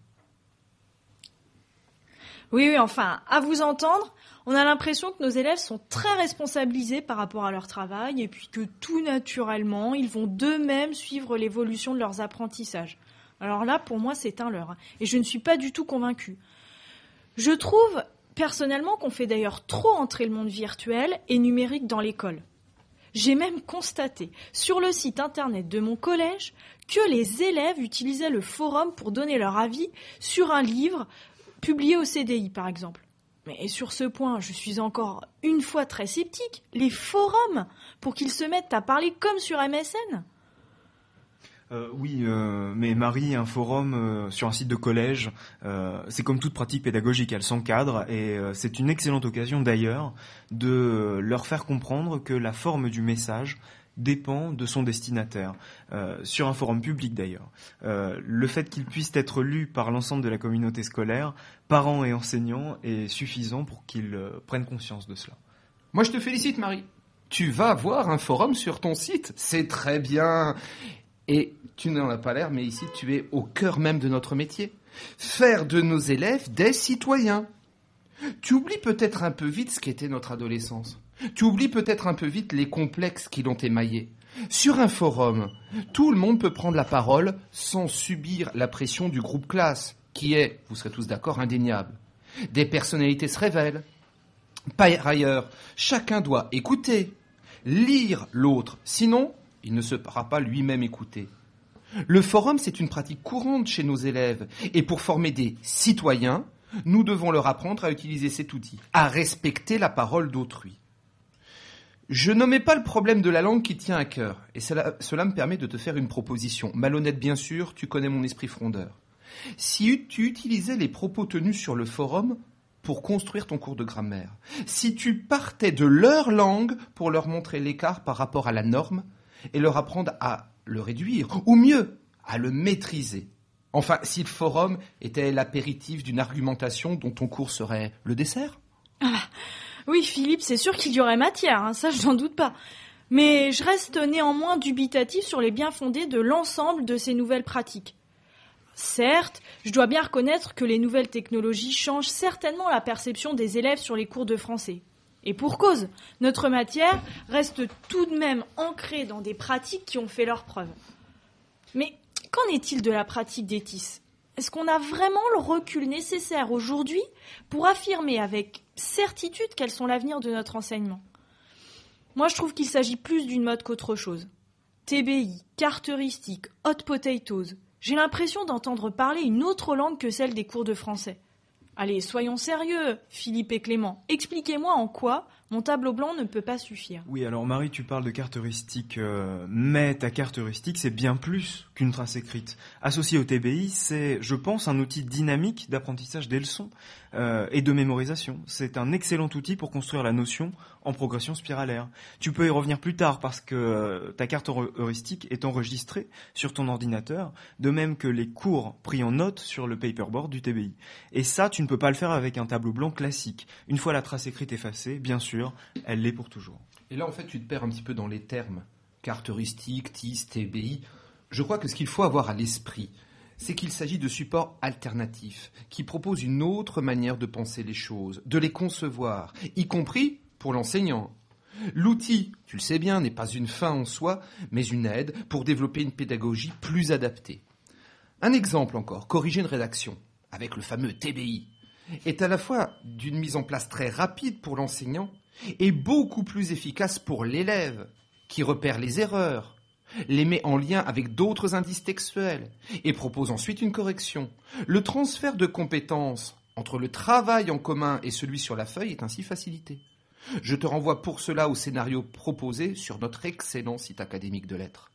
Oui, enfin, à vous entendre, on a l'impression que nos élèves sont très responsabilisés par rapport à leur travail et puis que tout naturellement, ils vont d'eux-mêmes suivre l'évolution de leurs apprentissages. Alors là, pour moi, c'est un leurre. Et je ne suis pas du tout convaincue. Je trouve, personnellement, qu'on fait d'ailleurs trop entrer le monde virtuel et numérique dans l'école. J'ai même constaté sur le site internet de mon collège que les élèves utilisaient le forum pour donner leur avis sur un livre publié au CDI, par exemple. Mais sur ce point, je suis encore une fois très sceptique. Les forums, pour qu'ils se mettent à parler comme sur MSN. Oui, mais Marie, un forum sur un site de collège, c'est comme toute pratique pédagogique, elle s'encadre et c'est une excellente occasion d'ailleurs de leur faire comprendre que la forme du message dépend de son destinataire. Sur un forum public d'ailleurs. Le fait qu'il puisse être lu par l'ensemble de la communauté scolaire, parents et enseignants, est suffisant pour qu'ils prennent conscience de cela. Moi je te félicite Marie. Tu vas avoir un forum sur ton site. C'est très bien. Et tu n'en as pas l'air, mais ici tu es au cœur même de notre métier. Faire de nos élèves des citoyens. Tu oublies peut-être un peu vite ce qu'était notre adolescence. Tu oublies peut-être un peu vite les complexes qui l'ont émaillé. Sur un forum, tout le monde peut prendre la parole sans subir la pression du groupe classe, qui est, vous serez tous d'accord, indéniable. Des personnalités se révèlent. Par ailleurs, chacun doit écouter, lire l'autre, sinon il ne se fera pas lui-même écouter. Le forum, c'est une pratique courante chez nos élèves, et pour former des citoyens, nous devons leur apprendre à utiliser cet outil, à respecter la parole d'autrui. Je nommais pas le problème de la langue qui tient à cœur, et cela me permet de te faire une proposition. Malhonnête bien sûr, tu connais mon esprit frondeur. Si tu utilisais les propos tenus sur le forum pour construire ton cours de grammaire, si tu partais de leur langue pour leur montrer l'écart par rapport à la norme, et leur apprendre à le réduire, ou mieux, à le maîtriser. Enfin, si le forum était l'apéritif d'une argumentation dont ton cours serait le dessert. Oui, Philippe, c'est sûr qu'il y aurait matière, ça je n'en doute pas. Mais je reste néanmoins dubitatif sur les bien-fondés de l'ensemble de ces nouvelles pratiques. Certes, je dois bien reconnaître que les nouvelles technologies changent certainement la perception des élèves sur les cours de français. Et pour cause, notre matière reste tout de même ancrée dans des pratiques qui ont fait leurs preuves. Mais qu'en est-il de la pratique des TIS ? Est-ce qu'on a vraiment le recul nécessaire aujourd'hui pour affirmer avec certitude quels sont l'avenir de notre enseignement ? Moi, je trouve qu'il s'agit plus d'une mode qu'autre chose. TBI, carte heuristique, Hot Potatoes. J'ai l'impression d'entendre parler une autre langue que celle des cours de français. Allez, soyons sérieux, Philippe et Clément. Expliquez-moi en quoi mon tableau blanc ne peut pas suffire. Oui, alors Marie, tu parles de carte heuristique, mais ta carte heuristique, c'est bien plus qu'une trace écrite. Associé au TBI, c'est, je pense, un outil dynamique d'apprentissage des leçons et de mémorisation. C'est un excellent outil pour construire la notion en progression spiralaire. Tu peux y revenir plus tard parce que ta carte heuristique est enregistrée sur ton ordinateur, de même que les cours pris en note sur le paperboard du TBI. Et ça, tu ne peux pas le faire avec un tableau blanc classique. Une fois la trace écrite effacée, bien sûr, elle l'est pour toujours. Et là, en fait, tu te perds un petit peu dans les termes. Carte heuristique, TIS, TBI. Je crois que ce qu'il faut avoir à l'esprit, c'est qu'il s'agit de supports alternatifs, qui proposent une autre manière de penser les choses, de les concevoir, y compris pour l'enseignant. L'outil, tu le sais bien, n'est pas une fin en soi, mais une aide pour développer une pédagogie plus adaptée. Un exemple encore, corriger une rédaction, avec le fameux TBI, est à la fois d'une mise en place très rapide pour l'enseignant et beaucoup plus efficace pour l'élève, qui repère les erreurs, les met en lien avec d'autres indices textuels et propose ensuite une correction. Le transfert de compétences entre le travail en commun et celui sur la feuille est ainsi facilité. Je te renvoie pour cela au scénario proposé sur notre excellent site académique de lettres.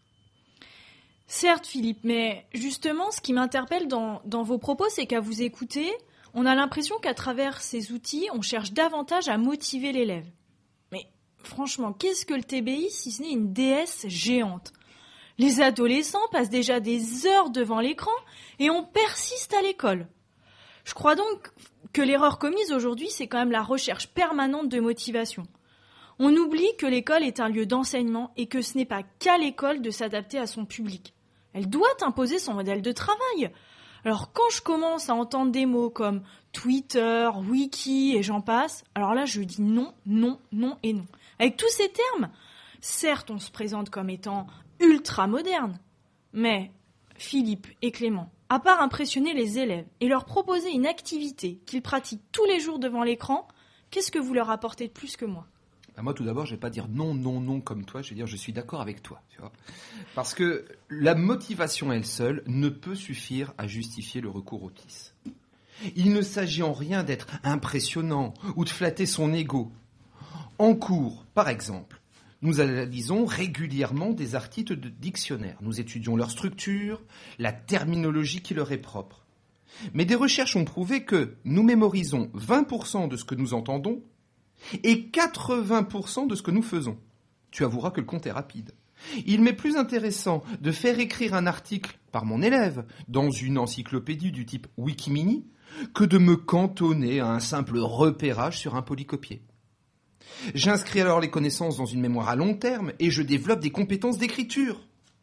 Certes, Philippe, mais justement, ce qui m'interpelle dans vos propos, c'est qu'à vous écouter, on a l'impression qu'à travers ces outils, on cherche davantage à motiver l'élève. Mais franchement, qu'est-ce que le TBI si ce n'est une déesse géante ? Les adolescents passent déjà des heures devant l'écran et on persiste à l'école. Je crois donc que l'erreur commise aujourd'hui, c'est quand même la recherche permanente de motivation. On oublie que l'école est un lieu d'enseignement et que ce n'est pas qu'à l'école de s'adapter à son public. Elle doit imposer son modèle de travail. Alors quand je commence à entendre des mots comme Twitter, Wiki et j'en passe, alors là je dis non, non, non et non. Avec tous ces termes, certes on se présente comme étant ultra moderne, mais Philippe et Clément, à part impressionner les élèves et leur proposer une activité qu'ils pratiquent tous les jours devant l'écran, qu'est-ce que vous leur apportez de plus que moi ? Moi, tout d'abord, je vais pas dire non, non, non comme toi, je vais dire je suis d'accord avec toi. Tu vois, parce que la motivation elle seule ne peut suffire à justifier le recours au TIS. Il ne s'agit en rien d'être impressionnant ou de flatter son ego. En cours, par exemple, nous analysons régulièrement des articles de dictionnaire. Nous étudions leur structure, la terminologie qui leur est propre. Mais des recherches ont prouvé que nous mémorisons 20% de ce que nous entendons et 80% de ce que nous faisons. Tu avoueras que le compte est rapide. Il m'est plus intéressant de faire écrire un article par mon élève dans une encyclopédie du type Wikimini que de me cantonner à un simple repérage sur un polycopier. J'inscris alors les connaissances dans une mémoire à long terme et je développe des compétences d'écriture.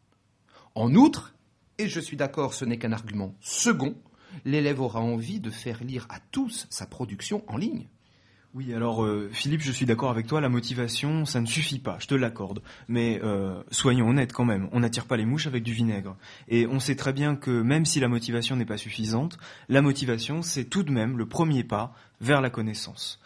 En outre, et je suis d'accord, ce n'est qu'un argument second, l'élève aura envie de faire lire à tous sa production en ligne. Oui, alors Philippe, je suis d'accord avec toi, la motivation, ça ne suffit pas, je te l'accorde. Mais soyons honnêtes quand même, on n'attire pas les mouches avec du vinaigre. Et on sait très bien que même si la motivation n'est pas suffisante, la motivation, c'est tout de même le premier pas vers la connaissance.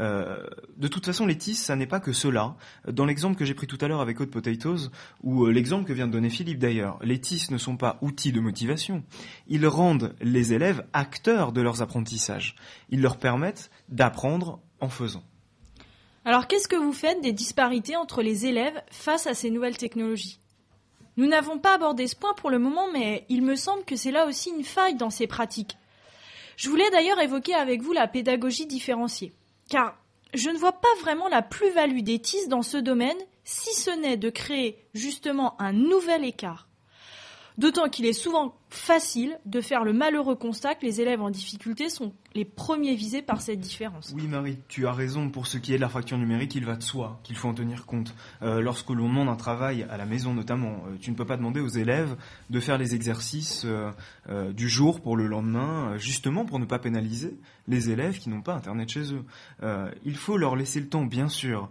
De toute façon, les TIS, ça n'est pas que cela. Dans l'exemple que j'ai pris tout à l'heure avec Hot Potatoes, ou l'exemple que vient de donner Philippe d'ailleurs, les TIS ne sont pas outils de motivation. Ils rendent les élèves acteurs de leurs apprentissages. Ils leur permettent d'apprendre en faisant. Alors qu'est-ce que vous faites des disparités entre les élèves face à ces nouvelles technologies ? Nous n'avons pas abordé ce point pour le moment, mais il me semble que c'est là aussi une faille dans ces pratiques. Je voulais d'ailleurs évoquer avec vous la pédagogie différenciée, car je ne vois pas vraiment la plus-value des TIS dans ce domaine, si ce n'est de créer justement un nouvel écart. D'autant qu'il est souvent facile de faire le malheureux constat que les élèves en difficulté sont les premiers visés par cette différence. Oui Marie, tu as raison, pour ce qui est de la fracture numérique, il va de soi qu'il faut en tenir compte. Lorsque l'on demande un travail à la maison notamment, tu ne peux pas demander aux élèves de faire les exercices du jour pour le lendemain, justement pour ne pas pénaliser les élèves qui n'ont pas Internet chez eux. Il faut leur laisser le temps, bien sûr,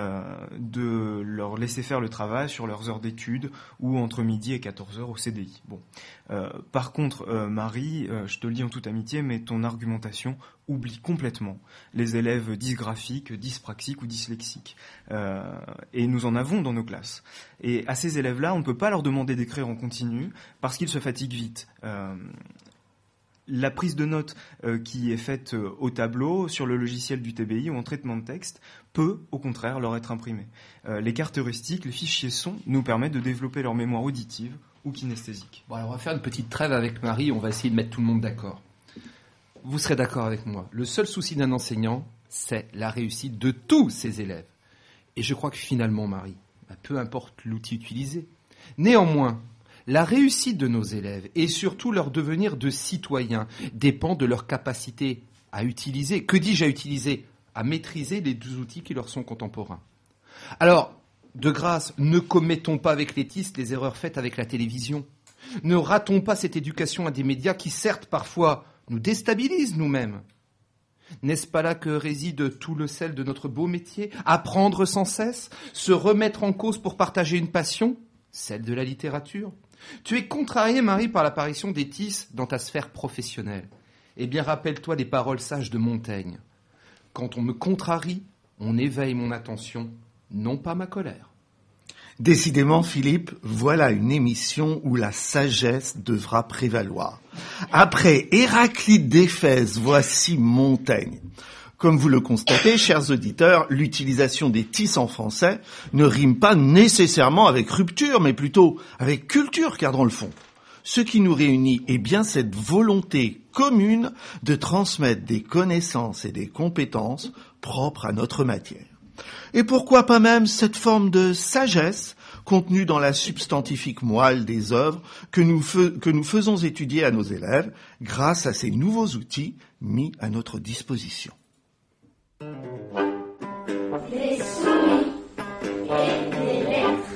de leur laisser faire le travail sur leurs heures d'études ou entre midi et 14h au CDI. Bon. Par contre, Marie, je te le dis en toute amitié, mais ton argumentation oublie complètement les élèves dysgraphiques, dyspraxiques ou dyslexiques. Et nous en avons dans nos classes. Et à ces élèves-là, on ne peut pas leur demander d'écrire en continu parce qu'ils se fatiguent vite. la prise de notes qui est faite au tableau, sur le logiciel du TBI ou en traitement de texte, peut au contraire leur être imprimée. Les cartes heuristiques, les fichiers son, nous permettent de développer leur mémoire auditive ou kinesthésique. Bon, alors on va faire une petite trêve avec Marie, on va essayer de mettre tout le monde d'accord. Vous serez d'accord avec moi, le seul souci d'un enseignant, c'est la réussite de tous ses élèves. Et je crois que finalement, Marie, peu importe l'outil utilisé, néanmoins, la réussite de nos élèves et surtout leur devenir de citoyens dépend de leur capacité à utiliser, que dis-je à utiliser, à maîtriser les deux outils qui leur sont contemporains. Alors, de grâce, ne commettons pas avec Letis les erreurs faites avec la télévision. Ne ratons pas cette éducation à des médias qui, certes, parfois, nous déstabilisent nous-mêmes. N'est-ce pas là que réside tout le sel de notre beau métier? Apprendre sans cesse, se remettre en cause pour partager une passion, celle de la littérature. Tu es contrarié, Marie, par l'apparition d'Étis dans ta sphère professionnelle. Eh bien, rappelle-toi les paroles sages de Montaigne. Quand on me contrarie, on éveille mon attention, non pas ma colère. Décidément, Philippe, voilà une émission où la sagesse devra prévaloir. Après Héraclite d'Éphèse, voici Montaigne. Comme vous le constatez, chers auditeurs, l'utilisation des tis en français ne rime pas nécessairement avec rupture, mais plutôt avec culture, car dans le fond, ce qui nous réunit est bien cette volonté commune de transmettre des connaissances et des compétences propres à notre matière. Et pourquoi pas même cette forme de sagesse contenue dans la substantifique moelle des œuvres que nous faisons étudier à nos élèves grâce à ces nouveaux outils mis à notre disposition. Des souris et des lettres.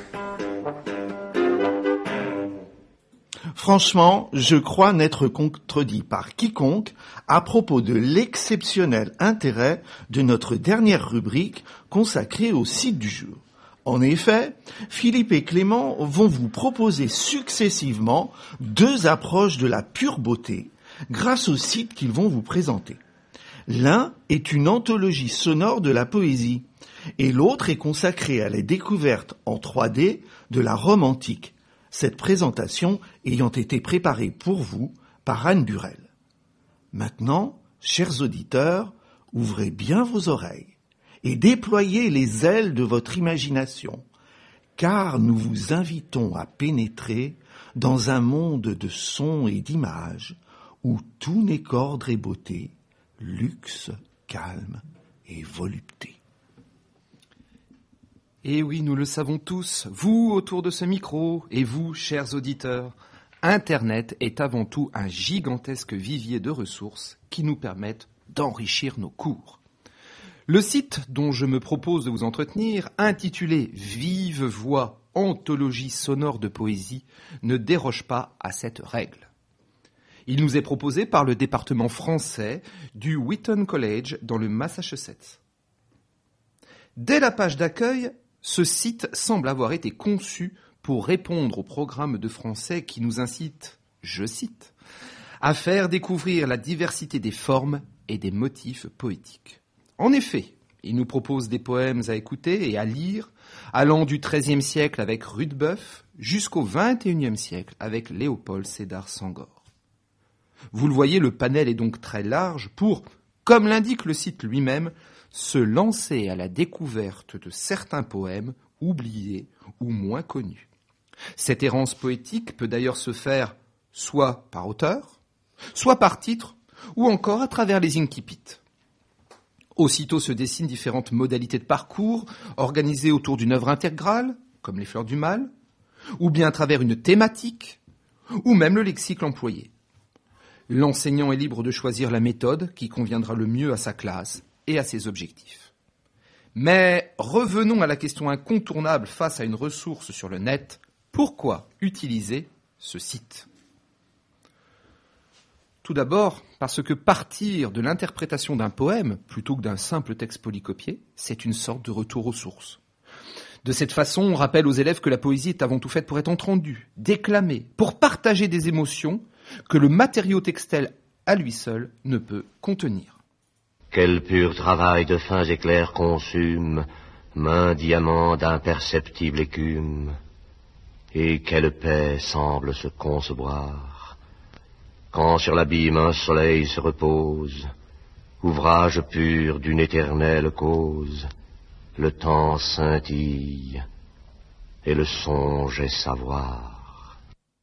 Franchement, je crois n'être contredit par quiconque à propos de l'exceptionnel intérêt de notre dernière rubrique consacrée au site du jour. En effet, Philippe et Clément vont vous proposer successivement 2 approches de la pure beauté grâce au site qu'ils vont vous présenter. L'un est une anthologie sonore de la poésie et l'autre est consacré à la découverte en 3D de la Rome antique. Cette présentation ayant été préparée pour vous par Anne Burel. Maintenant, chers auditeurs, ouvrez bien vos oreilles et déployez les ailes de votre imagination, car nous vous invitons à pénétrer dans un monde de sons et d'images où tout n'est qu'ordre et beauté, luxe, calme et volupté. Et oui, nous le savons tous, vous autour de ce micro, et vous, chers auditeurs, Internet est avant tout un gigantesque vivier de ressources qui nous permettent d'enrichir nos cours. Le site dont je me propose de vous entretenir, intitulé « Vive voix, anthologie sonore de poésie », ne déroge pas à cette règle. Il nous est proposé par le département français du Wheaton College dans le Massachusetts. Dès la page d'accueil, ce site semble avoir été conçu pour répondre au programme de français qui nous incite, je cite, à faire découvrir la diversité des formes et des motifs poétiques. En effet, il nous propose des poèmes à écouter et à lire, allant du XIIIe siècle avec Rudebeuf jusqu'au XXIe siècle avec Léopold Sédar Senghor. Vous le voyez, le panel est donc très large pour, comme l'indique le site lui-même, se lancer à la découverte de certains poèmes oubliés ou moins connus. Cette errance poétique peut d'ailleurs se faire soit par auteur, soit par titre, ou encore à travers les incipits. Aussitôt se dessinent différentes modalités de parcours organisées autour d'une œuvre intégrale, comme les Fleurs du Mal, ou bien à travers une thématique, ou même le lexique employé. L'enseignant est libre de choisir la méthode qui conviendra le mieux à sa classe et à ses objectifs. Mais revenons à la question incontournable face à une ressource sur le net. Pourquoi utiliser ce site ? Tout d'abord, parce que partir de l'interprétation d'un poème, plutôt que d'un simple texte polycopié, c'est une sorte de retour aux sources. De cette façon, on rappelle aux élèves que la poésie est avant tout faite pour être entendue, déclamée, pour partager des émotions que le matériau textuel à lui seul ne peut contenir. Quel pur travail de fins éclairs consume, main diamant d'imperceptible écume, et quelle paix semble se concevoir. quand sur l'abîme un soleil se repose, ouvrage pur d'une éternelle cause, le temps scintille et le songe est savoir.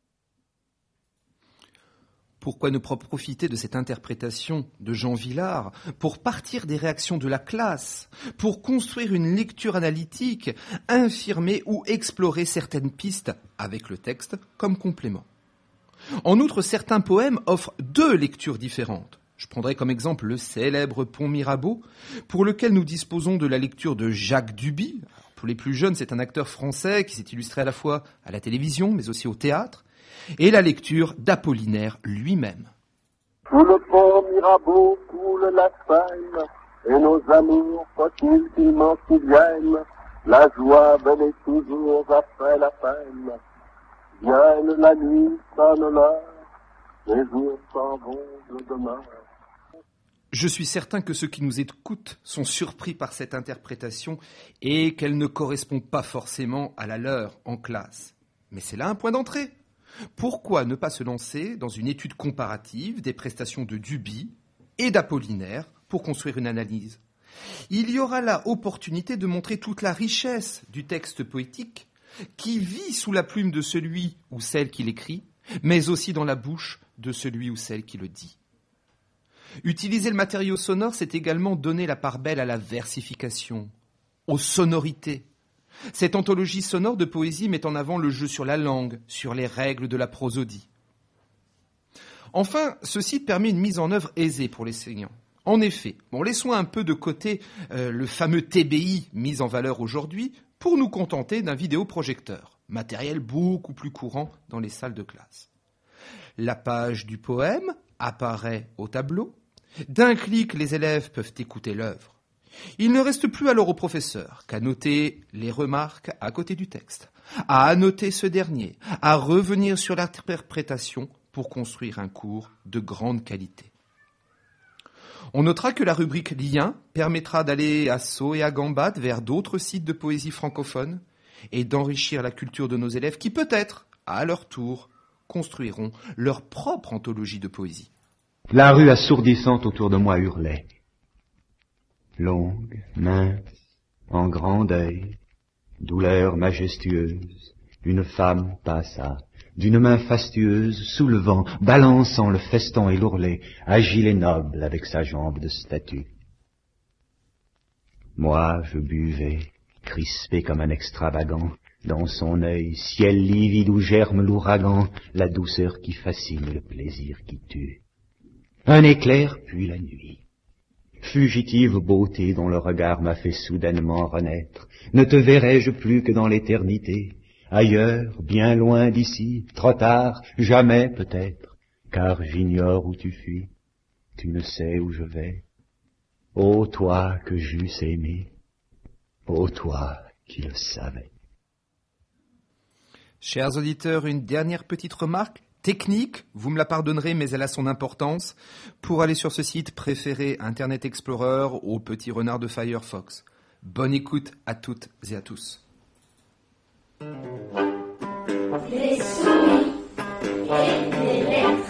Pourquoi ne pas profiter de cette interprétation de Jean Vilar pour partir des réactions de la classe, pour construire une lecture analytique, infirmer ou explorer certaines pistes avec le texte comme complément. En outre, certains poèmes offrent deux lectures différentes. Je prendrai comme exemple le célèbre Pont Mirabeau, pour lequel nous disposons de la lecture de Jacques Duby. Alors, pour les plus jeunes, c'est un acteur français qui s'est illustré à la fois à la télévision, mais aussi au théâtre, et la lecture d'Apollinaire lui-même. Sous le pont Mirabeau coule la Seine, et nos amours, faut-il qu'ils m'en souviennent, la joie venait toujours après la peine. Vienne la nuit, sonne l'heure, les jours s'en vont le demain. Je suis certain que ceux qui nous écoutent sont surpris par cette interprétation et qu'elle ne correspond pas forcément à la leur en classe. Mais c'est là un point d'entrée. Pourquoi ne pas se lancer dans une étude comparative des prestations de Duby et d'Apollinaire pour construire une analyse ? Il y aura là opportunité de montrer toute la richesse du texte poétique qui vit sous la plume de celui ou celle qui l'écrit, mais aussi dans la bouche de celui ou celle qui le dit. Utiliser le matériau sonore, c'est également donner la part belle à la versification, aux sonorités. Cette anthologie sonore de poésie met en avant le jeu sur la langue, sur les règles de la prosodie. Enfin, ce site permet une mise en œuvre aisée pour l'enseignant. En effet, laissons un peu de côté le fameux TBI mis en valeur aujourd'hui pour nous contenter d'un vidéoprojecteur, matériel beaucoup plus courant dans les salles de classe. La page du poème apparaît au tableau. D'un clic, les élèves peuvent écouter l'œuvre. Il ne reste plus alors au professeur qu'à noter les remarques à côté du texte, à annoter ce dernier, à revenir sur l'interprétation pour construire un cours de grande qualité. On notera que la rubrique Liens permettra d'aller à saut et à gambade vers d'autres sites de poésie francophone et d'enrichir la culture de nos élèves qui peut-être, à leur tour, construiront leur propre anthologie de poésie. La rue assourdissante autour de moi hurlait. Longue, mince, en grand deuil, douleur majestueuse, une femme passa, d'une main fastueuse, soulevant, balançant le feston et l'ourlet, agile et noble avec sa jambe de statue. Moi, je buvais, crispé comme un extravagant, dans son œil, ciel livide où germe l'ouragan, la douceur qui fascine et le plaisir qui tue. Un éclair, puis la nuit. Fugitive beauté dont le regard m'a fait soudainement renaître, ne te verrai-je plus que dans l'éternité, ailleurs, bien loin d'ici, trop tard, jamais peut-être, car j'ignore où tu fuis, tu ne sais où je vais. Ô toi que j'eusse aimé, ô toi qui le savais. Chers auditeurs, une dernière petite remarque technique, vous me la pardonnerez, mais elle a son importance. Pour aller sur ce site, préférez Internet Explorer au petit renard de Firefox. Bonne écoute à toutes et à tous. Les souris et les lettres.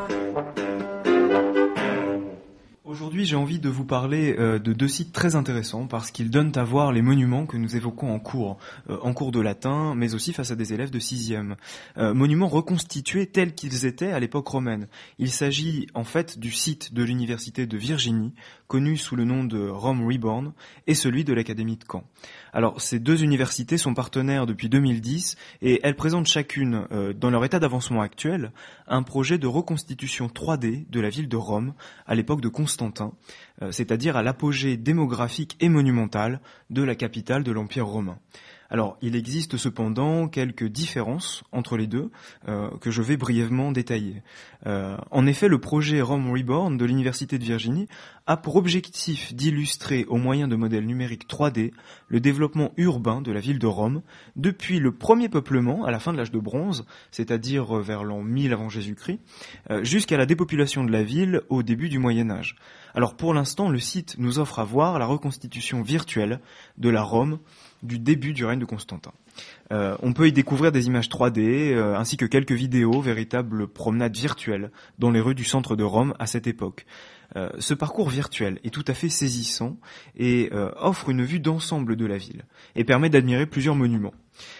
Aujourd'hui, j'ai envie de vous parler de deux sites très intéressants parce qu'ils donnent à voir les monuments que nous évoquons en cours de latin, mais aussi face à des élèves de 6e. Monuments reconstitués tels qu'ils étaient à l'époque romaine. Il s'agit en fait du site de l'université de Virginie, connu sous le nom de Rome Reborn, et celui de l'académie de Caen. Alors, ces deux universités sont partenaires depuis 2010 et elles présentent chacune, dans leur état d'avancement actuel, un projet de reconstitution 3D de la ville de Rome à l'époque de Constantin, c'est-à-dire à l'apogée démographique et monumentale de la capitale de l'Empire romain. Alors, il existe cependant quelques différences entre les deux que je vais brièvement détailler. En effet, le projet Rome Reborn de l'Université de Virginie a pour objectif d'illustrer au moyen de modèles numériques 3D le développement urbain de la ville de Rome depuis le premier peuplement à la fin de l'âge de bronze, c'est-à-dire vers l'an 1000 avant Jésus-Christ, jusqu'à la dépopulation de la ville au début du Moyen Âge. Alors pour l'instant, le site nous offre à voir la reconstitution virtuelle de la Rome du début du règne de Constantin. On peut y découvrir des images 3D ainsi que quelques vidéos, véritables promenades virtuelles dans les rues du centre de Rome à cette époque. Ce parcours virtuel est tout à fait saisissant et offre une vue d'ensemble de la ville et permet d'admirer plusieurs monuments.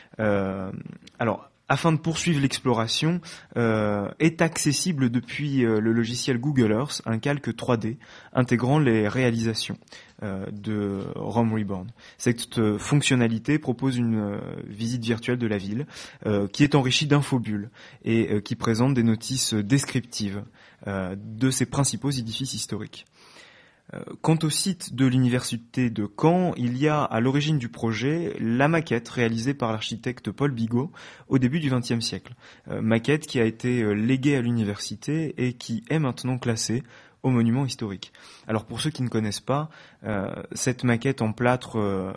Alors, afin de poursuivre l'exploration, est accessible depuis le logiciel Google Earth un calque 3D intégrant les réalisations de Rome Reborn. Cette fonctionnalité propose une visite virtuelle de la ville qui est enrichie d'infobulles et qui présente des notices descriptives de ses principaux édifices historiques. Quant au site de l'université de Caen, il y a à l'origine du projet la maquette réalisée par l'architecte Paul Bigot au début du XXe siècle. Maquette qui a été léguée à l'université et qui est maintenant classée au monument historique. Alors pour ceux qui ne connaissent pas, cette maquette en plâtre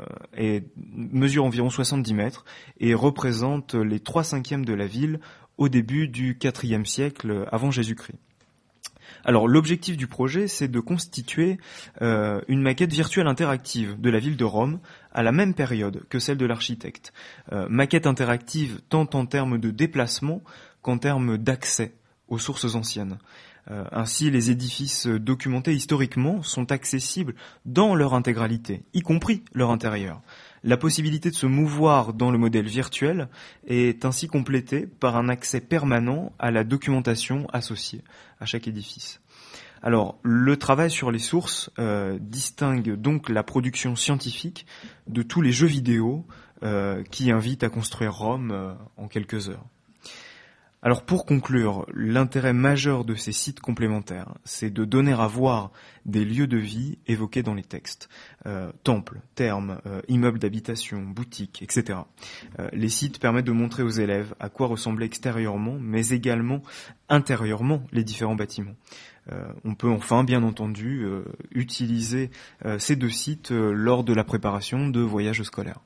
mesure environ 70 mètres et représente les 3/5 de la ville au début du IVe siècle avant Jésus-Christ. Alors l'objectif du projet, c'est de constituer une maquette virtuelle interactive de la ville de Rome à la même période que celle de l'architecte. Maquette interactive tant en termes de déplacement qu'en termes d'accès aux sources anciennes. Ainsi, les édifices documentés historiquement sont accessibles dans leur intégralité, y compris leur intérieur. La possibilité de se mouvoir dans le modèle virtuel est ainsi complétée par un accès permanent à la documentation associée à chaque édifice. Alors, le travail sur les sources distingue donc la production scientifique de tous les jeux vidéo qui invitent à construire Rome en quelques heures. Alors pour conclure, l'intérêt majeur de ces sites complémentaires, c'est de donner à voir des lieux de vie évoqués dans les textes. Temples, thermes, immeubles d'habitation, boutiques, etc. Les sites permettent de montrer aux élèves à quoi ressemblaient extérieurement, mais également intérieurement les différents bâtiments. On peut enfin, bien entendu, utiliser ces deux sites lors de la préparation de voyages scolaires.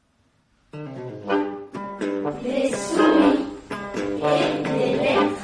Les souris et les lettres.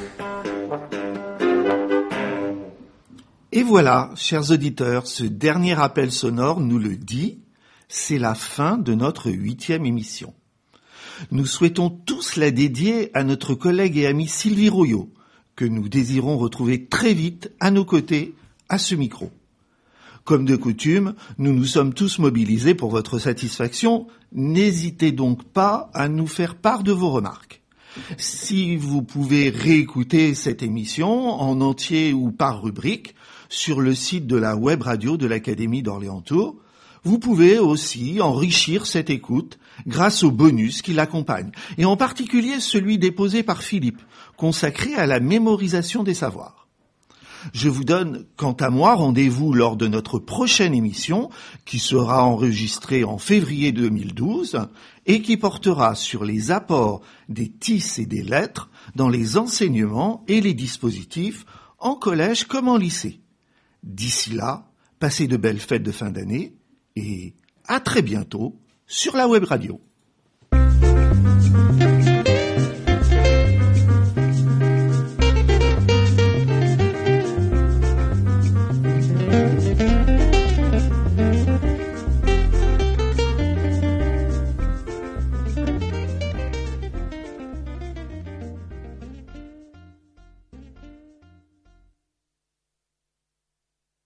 Et voilà, chers auditeurs, ce dernier appel sonore nous le dit, c'est la fin de notre 8e émission. Nous souhaitons tous la dédier à notre collègue et amie Sylvie Royot, que nous désirons retrouver très vite à nos côtés, à ce micro. Comme de coutume, nous nous sommes tous mobilisés pour votre satisfaction. N'hésitez donc pas à nous faire part de vos remarques. Si vous pouvez réécouter cette émission en entier ou par rubrique sur le site de la web radio de l'Académie d'Orléans-Tours, vous pouvez aussi enrichir cette écoute grâce aux bonus qui l'accompagnent, et en particulier celui déposé par Philippe, consacré à la mémorisation des savoirs. Je vous donne, quant à moi, rendez-vous lors de notre prochaine émission, qui sera enregistrée en février 2012, et qui portera sur les apports des TIS et des lettres dans les enseignements et les dispositifs en collège comme en lycée. D'ici là, passez de belles fêtes de fin d'année, et à très bientôt sur la web radio.